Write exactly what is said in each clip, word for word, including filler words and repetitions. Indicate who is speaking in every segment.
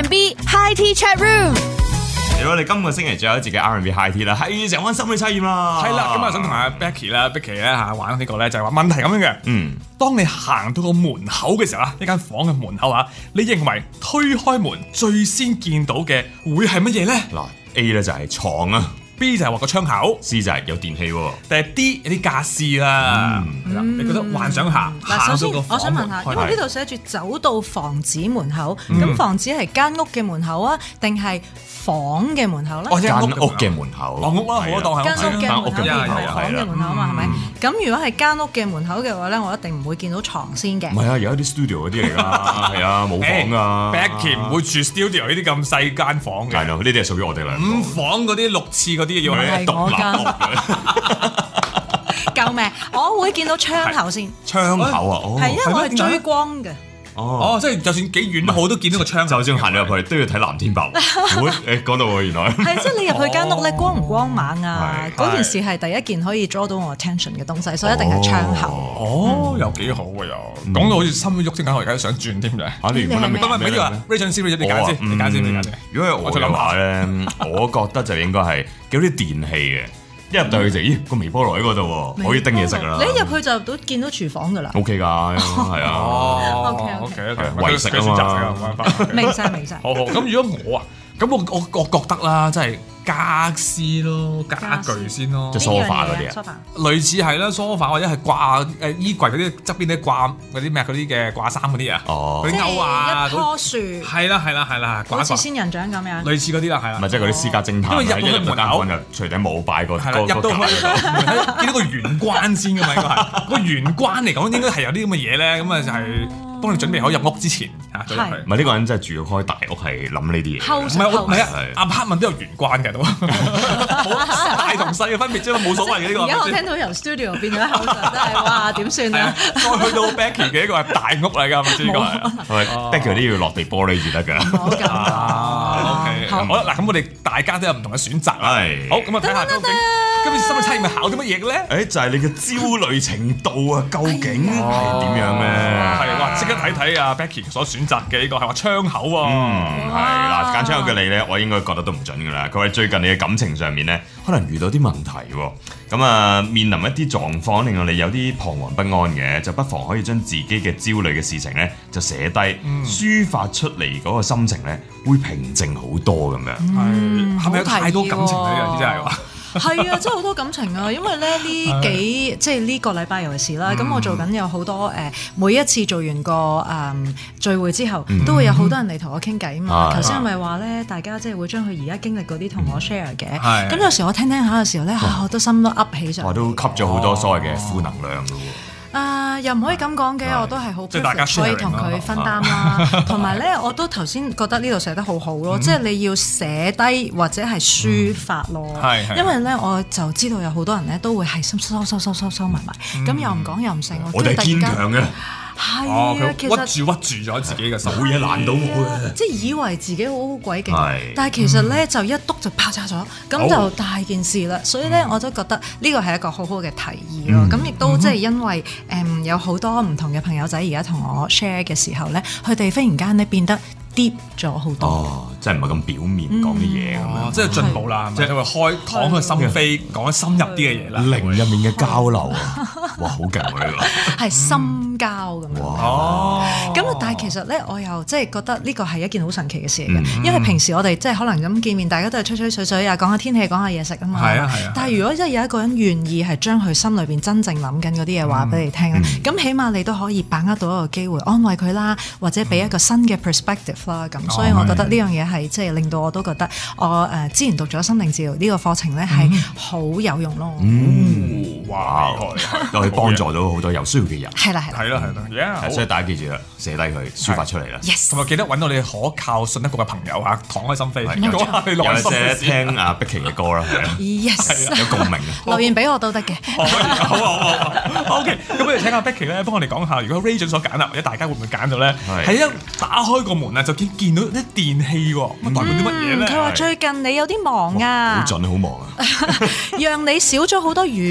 Speaker 1: and B High Tea Chat Room。
Speaker 2: 如果你今個星期最後一節嘅 R and B High Tea 啦，係成溫心理測驗啦。
Speaker 3: 係啦，咁啊想同阿 Becky 啦 ，Becky 咧嚇玩呢個咧就係話問題咁樣嘅。
Speaker 2: 嗯，
Speaker 3: 當你行到個門口嘅時候啊，呢間房嘅門口啊，你認為推開門最先見到嘅會係乜嘢咧？
Speaker 2: 嗱 A 咧就係床啊。
Speaker 3: B 就係話個窗口
Speaker 2: ，C 就係有電器喎，
Speaker 3: 但係 D 有啲傢俬啦。係啦，你覺得幻想下
Speaker 1: 嗱，首先
Speaker 3: 行到個
Speaker 1: 我想問下，
Speaker 3: 房門
Speaker 1: 因為呢度寫住走到房子門口，咁房子係間屋嘅門口啊，定係房嘅門口咧？
Speaker 3: 哦，即
Speaker 2: 間
Speaker 3: 係
Speaker 2: 屋嘅門口，
Speaker 3: 房屋啦，好當係
Speaker 1: 間屋嘅門口
Speaker 2: 係啊
Speaker 1: 而唔係房嘅門口啊嘛，係咪？咁如果係間屋嘅門口嘅話咧，我一定唔會見到床先嘅
Speaker 2: 唔。係啊，有一啲 studio 嗰啲嚟㗎，係啊，冇房㗎。
Speaker 3: Becky 唔會住 studio 呢啲咁細間房嘅，
Speaker 2: 係咯，呢啲係屬於我哋兩個。
Speaker 3: 五房嗰啲六次嗰啲要
Speaker 1: 唔係我
Speaker 3: 獨立
Speaker 1: 間
Speaker 3: 屋嘅。
Speaker 1: 救命！我會見到窗口先，
Speaker 2: 窗口啊，哦，
Speaker 1: 係因為我係
Speaker 3: 係咩
Speaker 1: 追光嘅。
Speaker 3: 哦，即係就算幾遠都好，都見到個窗口。
Speaker 2: 就算行入去都要睇藍天白雲。會誒講到喎，原來
Speaker 1: 係即係你入去間屋咧，光唔光猛啊？
Speaker 2: 係
Speaker 1: 嗰件事係第一件可以 draw 到我 attention 嘅東西，所以一定係窗口。
Speaker 3: 哦，又幾好喎又，講到好似心都喐先，我而家都想轉添嘅。
Speaker 2: 嚇你原本諗
Speaker 1: 你係咩
Speaker 3: 唔係唔係要話 Rachel 先，你揀先，你揀先，你揀先。
Speaker 2: 如果係我嘅話咧，我覺得就應該係叫啲電器嘅。一入到去就咦個微波爐喺嗰度喎，可以叮嘢食啦。
Speaker 1: 你一入去就都見到廚房㗎啦。
Speaker 2: O K 㗎，係啊。
Speaker 3: 哦
Speaker 1: OK，OK
Speaker 3: OK，
Speaker 2: 為食啊嘛
Speaker 3: 冇辦法。
Speaker 1: 明晒明晒。
Speaker 3: 好好，咁如果我啊，咁我我我覺得啦，即係家私咯，家具先咯
Speaker 2: 即，係 sofa 嗰啲啊
Speaker 1: sofa
Speaker 3: 類似係啦，sofa 或者係掛誒衣櫃嗰啲側邊啲掛嗰啲咩嗰啲嘅掛衫嗰啲啊，
Speaker 2: 哦
Speaker 3: 嗰啲鈎啊，
Speaker 1: 即係一棵樹，
Speaker 3: 係啦係啦係啦，掛掛
Speaker 1: 好似仙人掌咁樣。
Speaker 3: 類似嗰啲啦，係啦
Speaker 2: 唔係。即係嗰啲私家偵探，
Speaker 3: 因為入到去
Speaker 2: 一入
Speaker 3: 門口
Speaker 2: 間房就除頂冇擺個
Speaker 3: 係啦，
Speaker 2: 個
Speaker 3: 入到去
Speaker 2: 個架喺度
Speaker 3: 見到個玄關先㗎嘛，應該係個玄關嚟講，應該係有啲咁嘅嘢咧，咁啊就係幫你準備好入屋之前嚇走入去。
Speaker 2: 唔係呢個人真係住開大屋，係諗呢啲嘢。
Speaker 1: 後
Speaker 3: 唔係我唔係啊
Speaker 2: 係
Speaker 3: ，apartment 都有玄關嘅都，冇大同細嘅分別啫，冇所謂嘅呢個。
Speaker 1: 而家我聽到由 studio 變咗後就真係哇點算
Speaker 3: 係啊
Speaker 1: 啊？，
Speaker 3: 再去到 Becky 嘅一個係大屋嚟㗎，係咪先？呢個係。
Speaker 2: 係咪 Becky 啲要落地玻璃至得㗎？
Speaker 1: 好咁
Speaker 3: 啊，OK，
Speaker 1: 好
Speaker 3: 好啦，嗱，咁我哋大家都有唔同嘅選擇啦。
Speaker 2: 係
Speaker 3: 好，咁啊睇下究竟今次心理測驗係考啲乜嘢嘅咧？
Speaker 2: 誒就係你嘅焦慮程度啊，究竟係點樣咧？
Speaker 3: 係哇，即刻睇睇啊 Becky 所選擇嘅呢個係話窗口喎。
Speaker 2: 嗯，係啦，揀窗口嘅你咧，我應該覺得都唔準㗎啦。佢話最近你嘅感情上面咧，可能遇到啲問題喎。咁啊，面臨一啲狀況，令到你有啲彷徨不安嘅，就不妨可以將自己嘅焦慮嘅事情咧，就寫低，抒發出嚟嗰個心情咧，會平靜好多咁樣。
Speaker 3: 係係咪有太多感情
Speaker 1: 好提議喎
Speaker 3: 呢？有啲真係話。
Speaker 1: 係啊，真係好多感情啊！因為咧呢幾即係呢個禮拜尤其是啦，咁我做緊有好多誒，每一次做完個誒聚會之後，都會有好多人嚟同我傾偈啊嘛。頭先係咪話咧，大家即係會將佢而家經歷嗰啲同我 share 嘅？
Speaker 3: 係
Speaker 1: 咁有時我聽聽下嘅時候咧，嚇我都心都噏起上
Speaker 2: 哇，
Speaker 1: 嚟。
Speaker 2: 都吸咗好多所謂嘅負能量㗎喎。
Speaker 1: 啊，又唔可以咁講嘅，我都係好
Speaker 3: 即係大家
Speaker 1: privileged 可以
Speaker 3: sharing
Speaker 1: 同佢分擔啦。同埋咧，我都頭先覺得呢度寫得好好咯，即係你要寫低或者係抒發咯。
Speaker 3: 係係
Speaker 1: 因為咧，我就知道有好多人咧都會係收收收收收收埋埋，咁又唔講又唔成。
Speaker 2: 我哋係堅強嘅，
Speaker 1: 係
Speaker 3: 哦，
Speaker 1: 啊，其
Speaker 3: 佢
Speaker 1: 實。
Speaker 3: 屈住屈住咗自己嘅手，
Speaker 2: 冇嘢難到我嘅。
Speaker 1: 即係以為自己好鬼勁
Speaker 2: 係，
Speaker 1: 但係其實咧就一篤就啪嚓咗，咁就大件事啦。所以咧我都覺得呢個係一個好好嘅提議咯。咁亦都即係因為誒有好多唔同嘅朋友仔而家同我 share 嘅時候咧，佢哋忽然間咧變得 deep 咗好多。
Speaker 2: 哦，即係唔係咁表面講啲嘢咁
Speaker 3: 哦，
Speaker 2: 樣。
Speaker 3: 即係進步啦，即係會開敞開心扉，講得深入啲嘅嘢啦。
Speaker 2: 靈入面嘅交流啊，哇，好勁喎呢個！
Speaker 1: 係深交咁樣。
Speaker 3: 哦，
Speaker 1: 咁啊，但係其實咧，我又即係覺得呢個係一件好神奇嘅事嚟嘅，
Speaker 3: 嗯
Speaker 1: 因為平時我哋即係可能咁見面，大家都係吹吹水水啊，講下天氣，講下嘢食啊嘛。
Speaker 3: 係啊係啊
Speaker 1: 但係如果真係有一個人願意係將佢心裏邊真正諗緊嗰啲嘢話俾你聽咧，咁、起碼你都可以把握到一個機會安慰佢啦，或者俾一個新嘅 perspective 啦。咁、所以我覺得呢樣嘢係即係令到我都覺得我誒、呃、之前讀咗心靈治療呢個課程咧係好有用咯。
Speaker 2: 嗯，
Speaker 3: 哇，
Speaker 2: 哇
Speaker 3: 厲害，
Speaker 2: 都可以幫助到好多有需要嘅人。
Speaker 1: 係啦係啦
Speaker 3: 係啦係啦，yeah，
Speaker 2: 所以大家記住啦，寫低佢，抒發出嚟啦。
Speaker 1: ，yes。
Speaker 3: 同埋記得揾到你可靠、信得過嘅朋友嚇，敞開心扉，
Speaker 2: 係
Speaker 3: 講下你內
Speaker 2: 有隻
Speaker 3: 心嘅事。
Speaker 2: 聽阿碧琪嘅歌啦，係啊，
Speaker 1: Yes，
Speaker 2: 有共鳴啊。
Speaker 1: 留言俾我都得嘅。
Speaker 3: 可以，好啊好啊好啊，OK，咁不如請阿 Becky 咧幫我哋講下，如果 Rachel 所揀啦，或者大家會唔會揀到咧？
Speaker 2: 係
Speaker 3: 係一打開個門啊，就見見到啲電器喎，咁代表啲乜嘢咧？
Speaker 1: 佢話最近你有啲忙啊
Speaker 2: 好，準，好忙啊！
Speaker 1: 讓你少咗好多娛樂休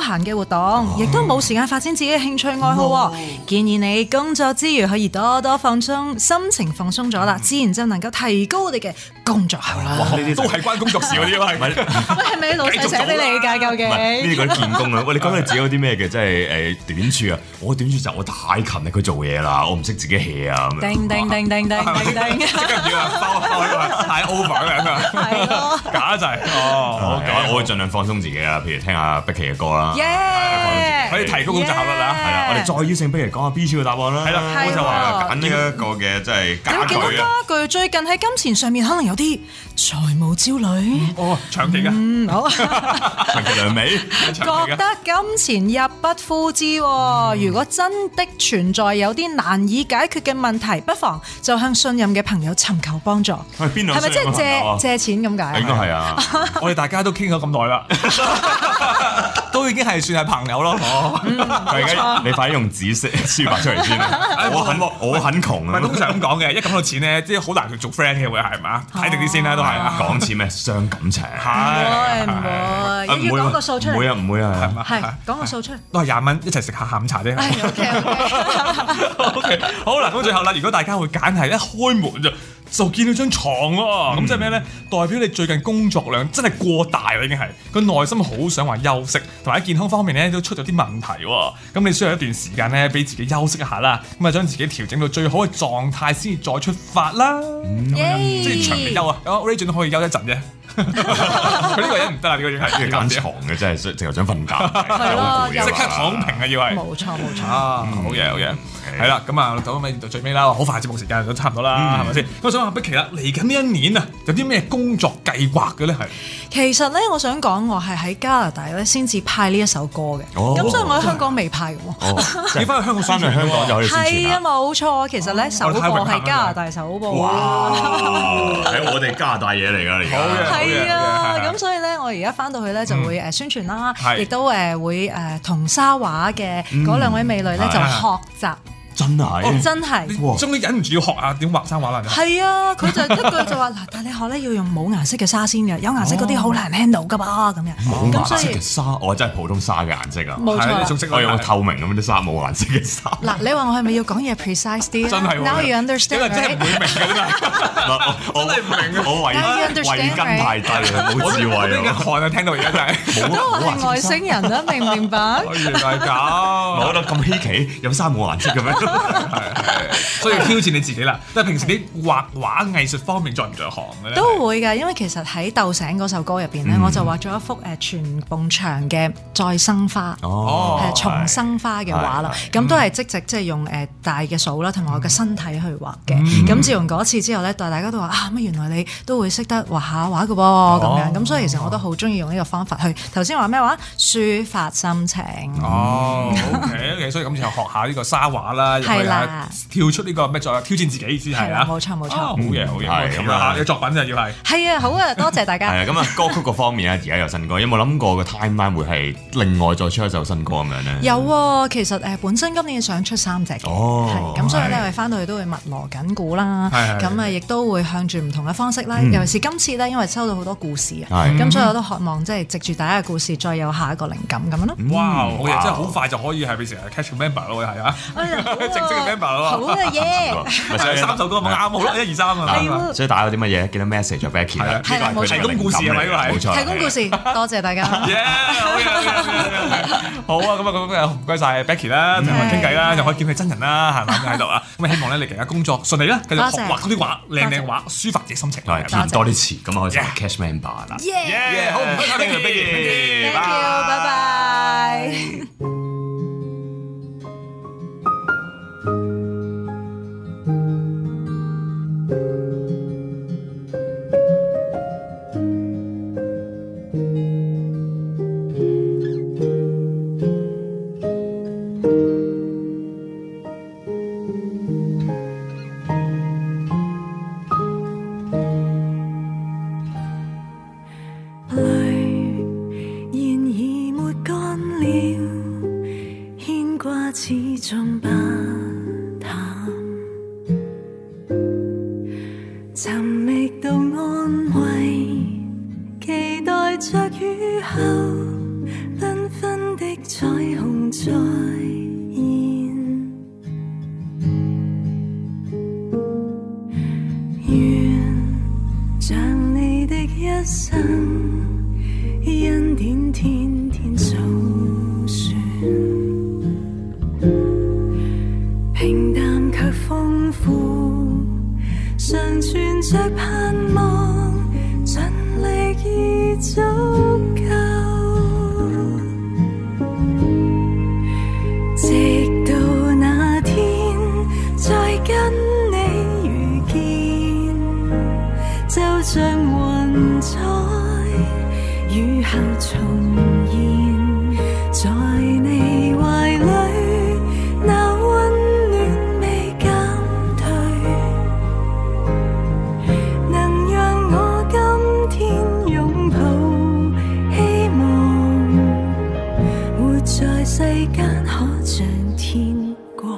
Speaker 1: 閒嘅活動，亦都冇時間發展自己嘅興趣愛好喎。建議你工作之餘可以多多放鬆，心情放鬆咗啦，自然就能夠提高你嘅工作效率。
Speaker 3: 哇！呢啲都係關工作事嗰啲喎，係咪？
Speaker 1: 喂，係咪老細寫俾你㗎？究竟？
Speaker 2: 呢啲嗰啲見工啊！喂，你講你自己有啲咩嘅，即係誒短處啊？我短處就我太勤力去做嘢啦，我唔識自己 hea 啊咁樣。
Speaker 1: 叮叮叮叮叮叮叮，
Speaker 3: 即刻唔要啊！包包呢個太 over 咁樣啊！
Speaker 1: 係咯，
Speaker 3: 假就係哦，好
Speaker 2: 我我會盡量放鬆自己啊，譬如聽下碧琪嘅歌啦，
Speaker 1: 耶！
Speaker 3: 可以提高工作效率啦。
Speaker 2: 係啦，我哋再邀請碧琪講下 B 超嘅答案啦。
Speaker 3: 係啦，
Speaker 2: 我就話揀呢一個嘅即係家
Speaker 1: 點見到
Speaker 2: 具啊。
Speaker 1: 家具最近喺金錢上面可能有啲財務焦慮。
Speaker 3: 哦，長期嘅，
Speaker 1: 嗯，好。
Speaker 2: 長期兩尾，
Speaker 1: 覺得金錢入不敷支喎，如果真的存在有啲難以解決嘅問題，不妨就向信任嘅朋友尋求幫助。
Speaker 2: 係邊兩
Speaker 1: 係咪即係
Speaker 2: 相關啊
Speaker 1: 借借錢咁解？
Speaker 2: 應該係啊，
Speaker 3: 我哋大家都傾咗咁耐啦，都已經係算係朋友咯。哦，
Speaker 2: 而家你快啲用紙寫書法出嚟先啦。我很我很窮啊
Speaker 3: 唔係，通常咁講嘅，一講到錢咧，即係好難做 friend 嘅會係嘛？睇定啲先啦，都係啊。
Speaker 2: 講錢咩傷感情？
Speaker 1: 唔會唔會，要講個數出嚟。
Speaker 2: 唔會啊唔會啊，係嘛？
Speaker 1: 係講個數出嚟。
Speaker 3: 都係廿蚊一齊食下下午茶啫。
Speaker 1: 係 OK OK。
Speaker 3: OK， 好啦，咁最後啦，如果大家會揀係一開門就就見到張床喎，咁即係咩咧？代表你最近工作量真係過大啦，已經係個內心好想話休息，同埋喺健康方面咧都出咗啲問題喎。咁你需要一段時間咧，俾自己休息一下啦，咁啊將自己調整到最好嘅狀態先至再出發啦。即係長期休啊，咁 Ray 都可以休一陣啫。佢呢個人唔得啦，呢個已經係
Speaker 2: 間床嘅真係直頭想瞓覺，
Speaker 1: 係咯
Speaker 3: 即刻躺平啊，要係。
Speaker 1: 冇錯冇錯。
Speaker 3: 啊，好嘢好嘢，係啦，咁啊到尾到最尾啦，好快節目時間都差唔多啦，係咪先？咁我想問碧琪啦，嚟緊呢一年啊，有啲咩工作計劃嘅咧？係
Speaker 1: 其實咧，我想講我係喺加拿大咧先至派呢一首歌嘅，
Speaker 2: 哦
Speaker 1: 咁所以我喺香港未派嘅喎。
Speaker 2: 哦，
Speaker 3: 你翻去香港宣傳
Speaker 2: 翻去香港就可以宣傳
Speaker 1: 係啊，
Speaker 2: 啦。
Speaker 1: 冇錯，其實咧首播係加拿大首播。
Speaker 2: 哇！喺我哋加拿大嘢嚟㗎，而家。
Speaker 1: 係啊，咁所以咧，我而家翻到去咧就會誒宣傳啦，
Speaker 3: 係
Speaker 1: 亦都誒會誒同沙畫嘅嗰兩位美女咧就學習，
Speaker 2: 真係
Speaker 1: 真係。
Speaker 2: 哇
Speaker 3: 終於忍唔住要學下點畫生畫啦。
Speaker 1: 係啊，佢就一句就話嗱，但係你學咧要用冇顏色嘅沙先嘅，有顏色嗰啲好難 handle 噶噃咁樣。
Speaker 2: 冇顏
Speaker 1: 咁所以
Speaker 2: 色嘅沙，我真係普通沙嘅顏色啊！
Speaker 1: 冇錯啦。
Speaker 3: 係你仲識
Speaker 2: 我用透明咁啲沙，冇顏色嘅沙。
Speaker 1: 嗱，你話我係咪要講嘢 precise 啲啊？
Speaker 3: 真係喎
Speaker 1: Now you
Speaker 3: 因
Speaker 1: understand
Speaker 3: 為真係唔
Speaker 1: right？
Speaker 3: 會明嘅真係。
Speaker 2: 我真係唔明，我慧
Speaker 1: Now you understand
Speaker 2: 慧根太低啦，冇智慧
Speaker 3: 我呢個
Speaker 2: 啊！
Speaker 3: 汗啊，聽到而家真係。
Speaker 1: 都話係外星人啦，明唔明白？
Speaker 3: 原來係咁。
Speaker 2: 我覺得咁稀奇，有沙冇顏色嘅咩？
Speaker 3: 所以挑戰你自己啦。但係平時你畫畫藝術方面在唔在行嘅咧？
Speaker 1: 都會㗎，因為其實喺《鬥醒》嗰首歌入邊咧，我就畫咗一幅誒全埲牆嘅再生花，
Speaker 2: 哦
Speaker 1: 係重生花嘅畫啦。咁都係即直即係用誒大嘅數啦，同埋我嘅身體去畫嘅。咁自從嗰次之後咧，大家都話啊，乜原來你都會識得畫下畫嘅噃咁樣。咁所以其實我都好中意用呢個方法去頭先話咩話抒發心情。
Speaker 3: 哦，OK OK，所以咁就學下呢個沙畫啦，又可以啊跳出呢個咩再挑戰自己意思係啊，
Speaker 1: 冇錯冇錯。
Speaker 3: 好嘢好嘢，
Speaker 2: 係咁啊！
Speaker 3: 你作品就要係
Speaker 1: 係啊，好啊，多謝大家。
Speaker 2: 係啊，咁啊歌曲嗰方面咧，而家有新歌，有冇諗過個 timeline 會係另外再出一首新歌咁樣咧？
Speaker 1: 有喎，其實誒本身今年想出三隻嘅，
Speaker 2: 哦
Speaker 1: 係咁所以咧
Speaker 2: 係
Speaker 1: 我哋翻到去都會密鑼緊鼓啦，
Speaker 3: 係係
Speaker 1: 咁啊亦都會向住唔同嘅方式啦，
Speaker 2: 嗯
Speaker 1: 尤其是今次咧，因為收到好多故事啊，
Speaker 2: 係
Speaker 1: 咁所以我都渴望即係藉住大家嘅故事，再有下一個靈感咁樣咯。
Speaker 3: 哇，好嘢，
Speaker 2: 哇
Speaker 3: 真係好快就可以係變成 catch member 咯，係啊，
Speaker 1: 哎呀好啊
Speaker 3: 正式嘅 member 咯，
Speaker 1: 好嘅耶！
Speaker 2: 咪所以
Speaker 3: 三首歌冇啱好咯，一二三啊，
Speaker 1: 係喎
Speaker 2: 所以大家有啲乜嘢記得 message 咗 Becky 啦，
Speaker 3: 係
Speaker 1: 啦冇錯
Speaker 2: 呢個係佢哋嘅
Speaker 3: 提供故事係咪呢個係
Speaker 2: 靈感嚟嘅冇錯，
Speaker 1: 提供故事，多謝大家。
Speaker 3: 耶，好嘢好嘢好嘢好啊，咁啊咁啊，唔該晒 Becky 啦，同我傾偈啦，又可以見佢真人啦，係咪喺度啊？咁啊，希望咧你其他工作順利啦，繼續學畫嗰啲畫，靚靚畫，抒發自己心情。
Speaker 2: 係填多啲詞，咁啊可以成為 cash member 啦。
Speaker 3: 耶，好唔該晒 Becky，
Speaker 1: Thank you，拜拜。
Speaker 4: 始終不淡，尋覓到安慰，期待着雨後繽紛的願像你的一生，恩典天天數算，平淡卻豐富，常存着盼望，盡力已足夠。直到那天再跟你遇見，就像雲彩雨後重現，在你懷裡那溫暖未減退，能讓我今天擁抱希望，活在世間可像天國。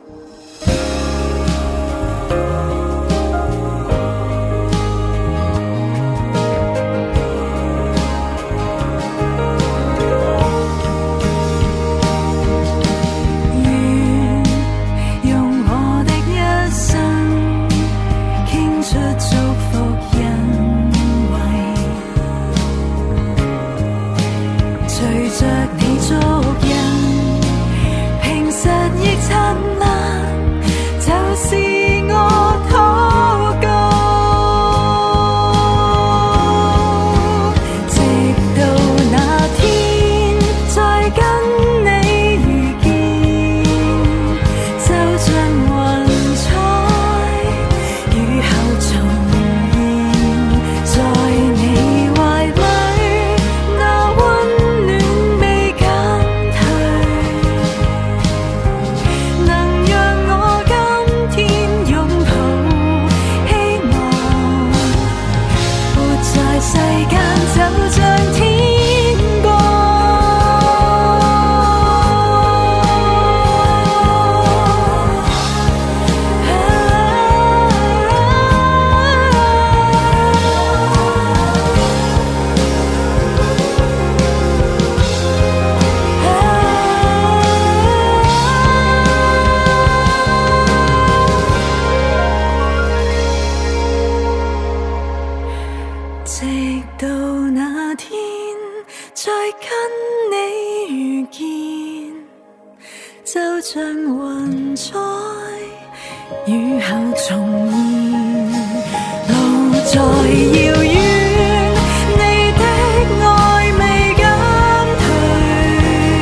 Speaker 4: 直到那天再跟你遇見，就像雲彩雨後重現，路再遙遠，你的愛未減退，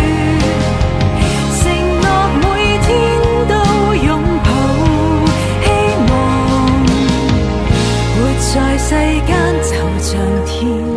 Speaker 4: 承諾每天都擁抱希望，活在世間就像天